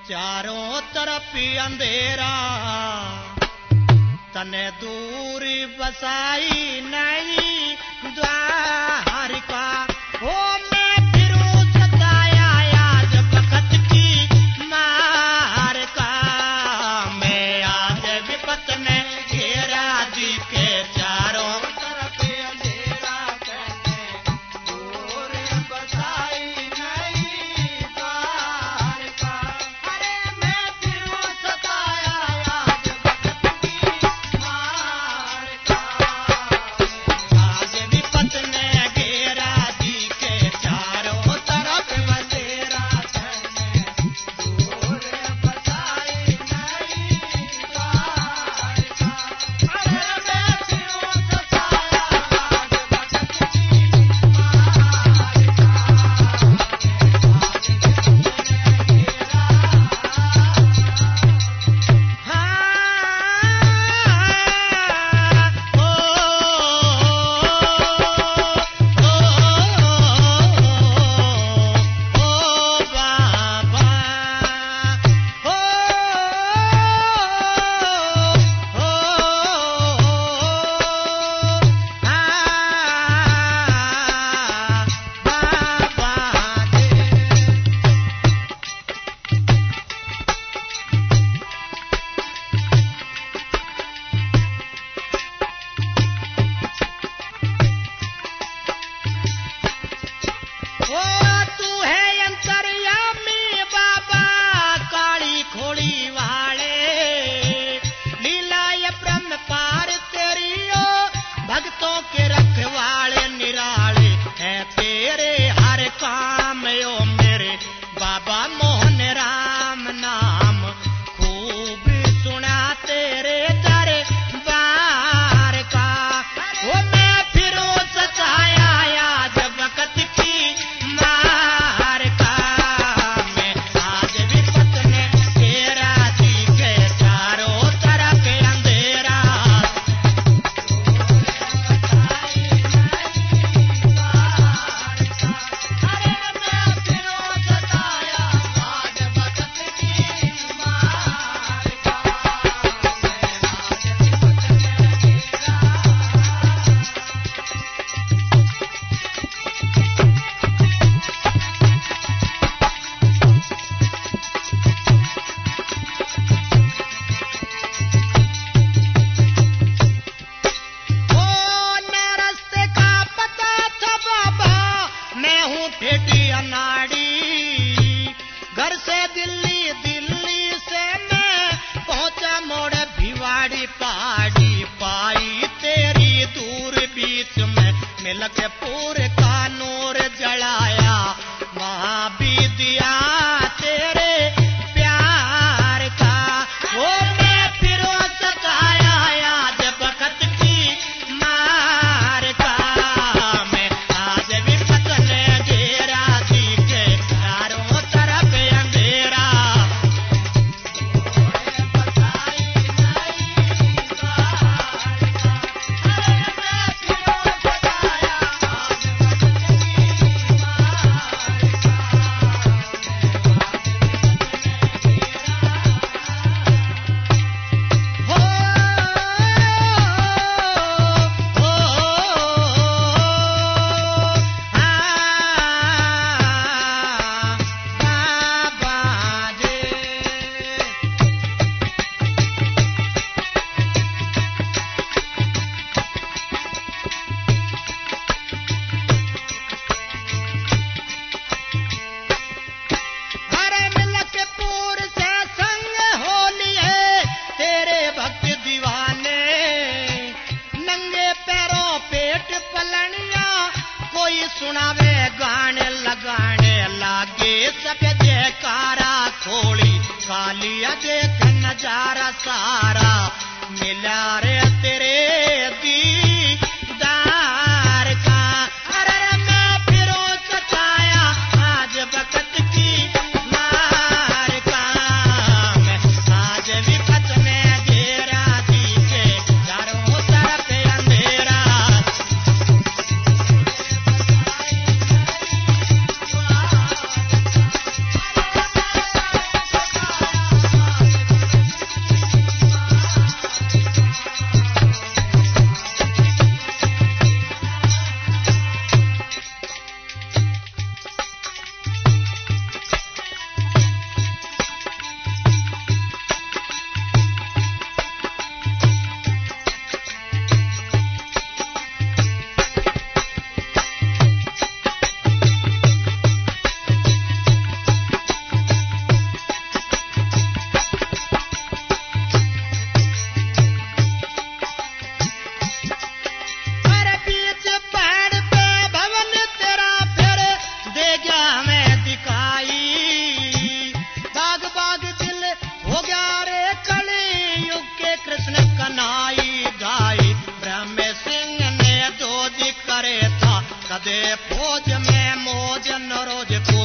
चारों तरफ अंधेरा तने दूरी बसाई नहीं द्वारिका हो मैं फिरूं सताया आज बखत की मार का मैं आज विपत ने घेरा जी के चारों तरफ अंधेरा तने दूरी बसाई नहीं द्वारिका अरे मैं फिरूं सताया आज बखत की मार का आज विपत ने घेरा जी के चारों तरफ अंधेरा तने दूरी बसाई नहीं द्वारिका अरे मैं फिरूं सताया आज बखत की तू है अंतर्यामी बाबा काली खोड़ी वाले लीला ये ब्रह्म पार तेरी ओ भक्तों के रखवाले निराले है तेरे हर काम ओ मेरे बाबा मोहन राम नाम खूब सुना तेरे दरबार का ओ मैं फिरूं सताया आज वक्त की मार का मैं आज विपत ने घेरा जी के चारों तरफ अंधेरा अरे मैं फिरूं सताया आज वक्त की मार का ओ न रास्ते का पता था बाबा मैं हूँ ठेठी अनाड़ी घर से दिल्ली दिल्ली से मैं पहुंचा मोड़ भिवाड़ी पहाड़ी पाई तेरी दूर बीच में मिल के पूरे का नूर जलाया वहाँ भी दिया तेरे प्यार का वो मैं फिरूं सताया आज बखत की मार का मैं आज विपत ने घेरा जी के चारों तरफ अंधेरा बसाई नहीं द्वारिका अरे मैं फिरूं सताया आज सुनावे गाने लगाने लागे सब जयकारा खोली कालिया देख नजारा सारा मिला रे तेरे दीदार का अरे मैं फिरूं सताया आज बखत की मार का मैं आज विपत ने घेरा जी के चारों तरफ अंधेरा सदे फौज में मौज न रोज